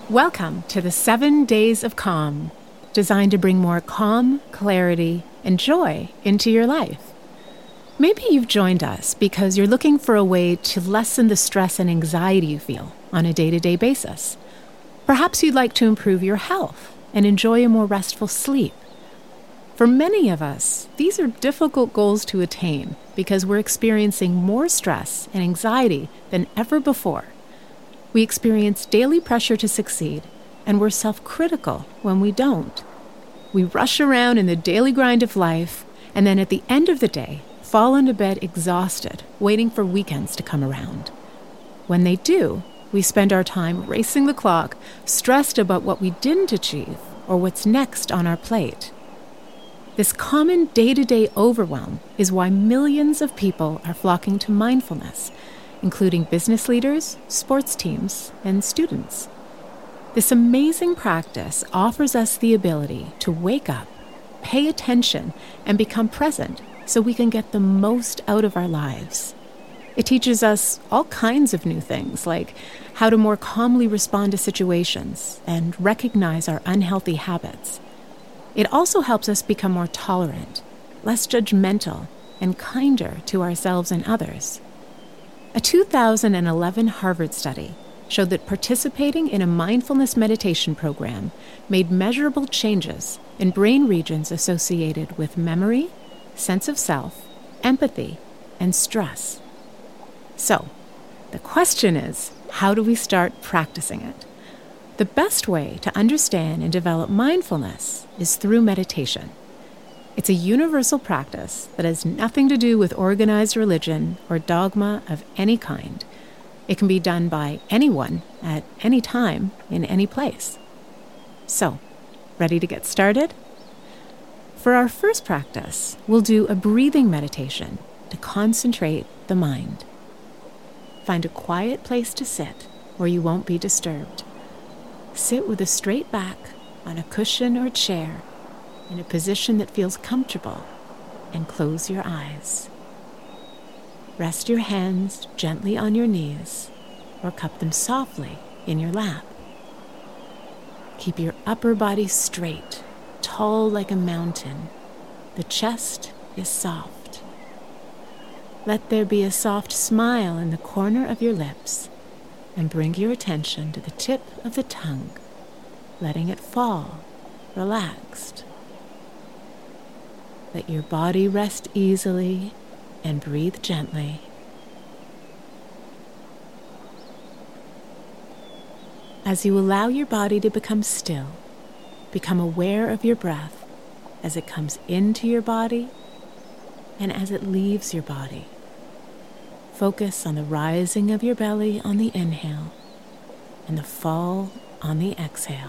Welcome to the 7 Days of Calm, designed to bring more calm, clarity, and joy into your life. Maybe you've joined us because you're looking for a way to lessen the stress and anxiety you feel on a day-to-day basis. Perhaps you'd like to improve your health and enjoy a more restful sleep. For many of us, these are difficult goals to attain because we're experiencing more stress and anxiety than ever before. We experience daily pressure to succeed, and we're self-critical when we don't. We rush around in the daily grind of life, and then at the end of the day, fall into bed exhausted, waiting for weekends to come around. When they do, we spend our time racing the clock, stressed about what we didn't achieve or what's next on our plate. This common day-to-day overwhelm is why millions of people are flocking to mindfulness, including business leaders, sports teams, and students. This amazing practice offers us the ability to wake up, pay attention, and become present so we can get the most out of our lives. It teaches us all kinds of new things, like how to more calmly respond to situations and recognize our unhealthy habits. It also helps us become more tolerant, less judgmental, and kinder to ourselves and others. A 2011 Harvard study showed that participating in a mindfulness meditation program made measurable changes in brain regions associated with memory, sense of self, empathy, and stress. So, the question is, how do we start practicing it? The best way to understand and develop mindfulness is through meditation. It's a universal practice that has nothing to do with organized religion or dogma of any kind. It can be done by anyone at any time in any place. So, ready to get started? For our first practice, we'll do a breathing meditation to concentrate the mind. Find a quiet place to sit where you won't be disturbed. Sit with a straight back on a cushion or chair in a position that feels comfortable, and close your eyes. Rest your hands gently on your knees or cup them softly in your lap. Keep your upper body straight, tall like a mountain. The chest is soft. Let there be a soft smile in the corner of your lips, and bring your attention to the tip of the tongue, letting it fall, relaxed. Let your body rest easily and breathe gently. As you allow your body to become still, become aware of your breath as it comes into your body and as it leaves your body. Focus on the rising of your belly on the inhale and the fall on the exhale.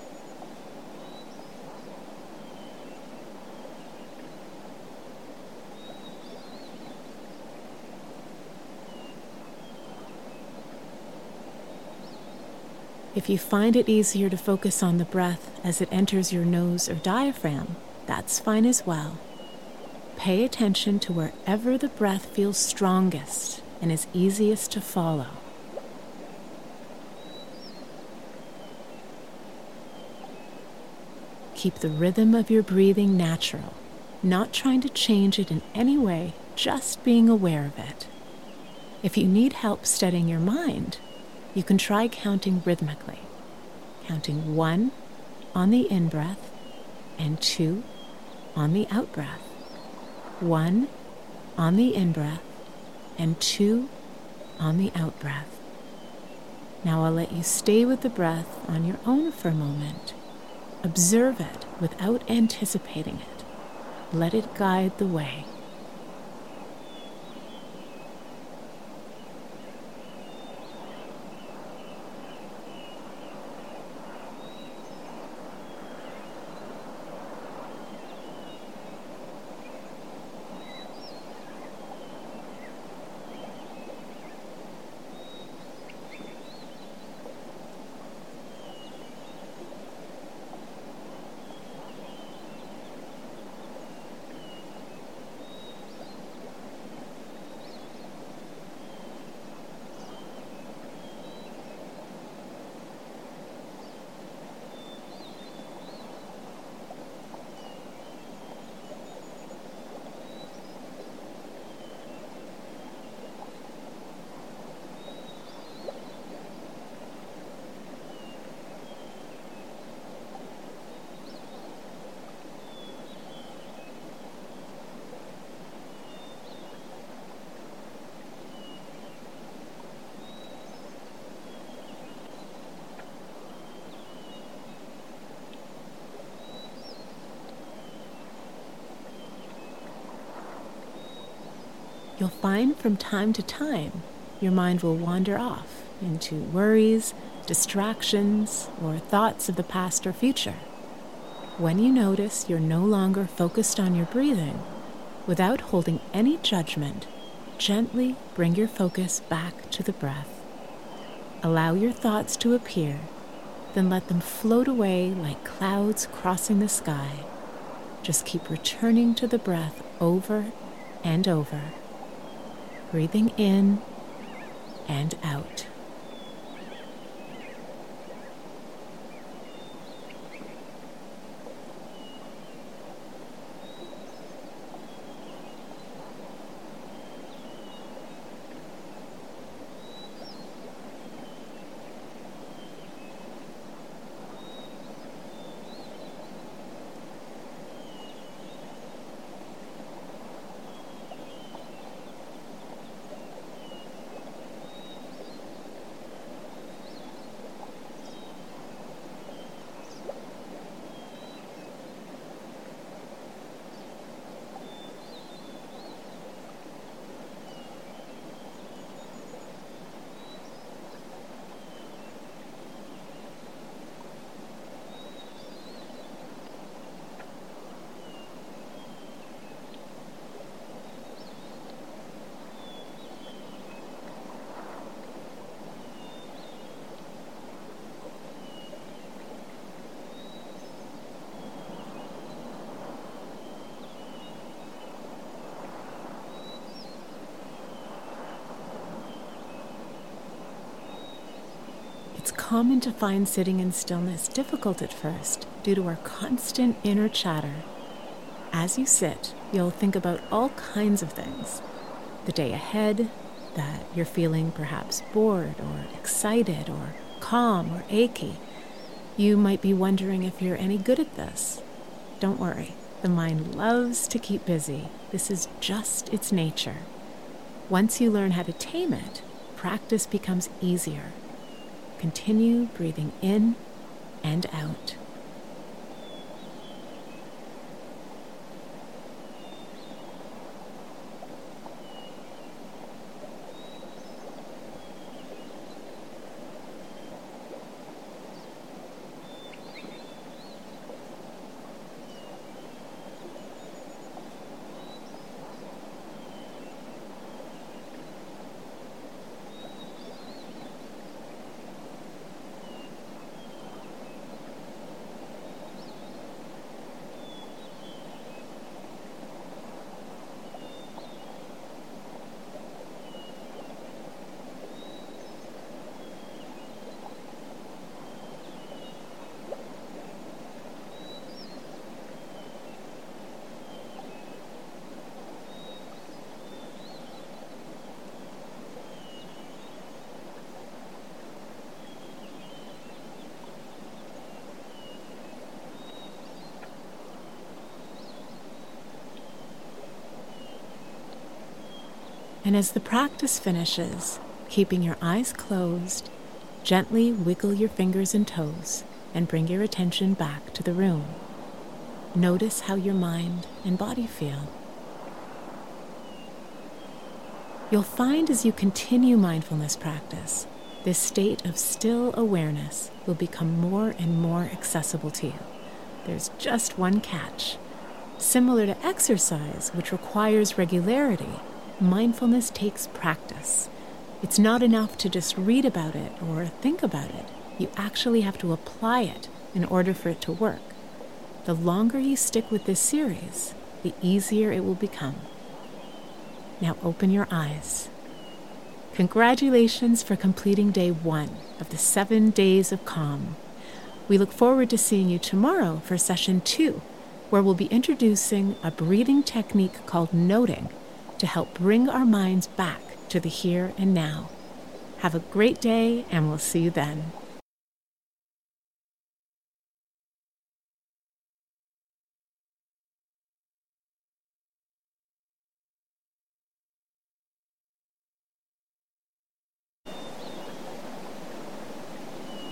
If you find it easier to focus on the breath as it enters your nose or diaphragm, that's fine as well. Pay attention to wherever the breath feels strongest and is easiest to follow. Keep the rhythm of your breathing natural, not trying to change it in any way, just being aware of it. If you need help steadying your mind, you can try counting rhythmically, counting 1 on the in-breath and 2 on the out-breath. 1 on the in-breath and 2 on the out-breath. Now I'll let you stay with the breath on your own for a moment. Observe it without anticipating it. Let it guide the way. you'll find from time to time your mind will wander off into worries, distractions, or thoughts of the past or future. When you notice you're no longer focused on your breathing, without holding any judgment, gently bring your focus back to the breath. Allow your thoughts to appear, then let them float away like clouds crossing the sky. Just keep returning to the breath over and over, breathing in and out. It's common to find sitting in stillness difficult at first due to our constant inner chatter. As you sit, you'll think about all kinds of things. The day ahead, that you're feeling perhaps bored or excited or calm or achy. You might be wondering if you're any good at this. Don't worry, the mind loves to keep busy. This is just its nature. Once you learn how to tame it, practice becomes easier. Continue breathing in and out. And as the practice finishes, keeping your eyes closed, gently wiggle your fingers and toes and bring your attention back to the room. Notice how your mind and body feel. You'll find as you continue mindfulness practice, this state of still awareness will become more and more accessible to you. There's just one catch. Similar to exercise, which requires regularity, mindfulness takes practice. It's not enough to just read about it or think about it. You actually have to apply it in order for it to work. The longer you stick with this series, the easier it will become. Now open your eyes. Congratulations for completing day 1 of the 7 days of calm. We look forward to seeing you tomorrow for session 2, where we'll be introducing a breathing technique called noting to help bring our minds back to the here and now. Have a great day, and we'll see you then.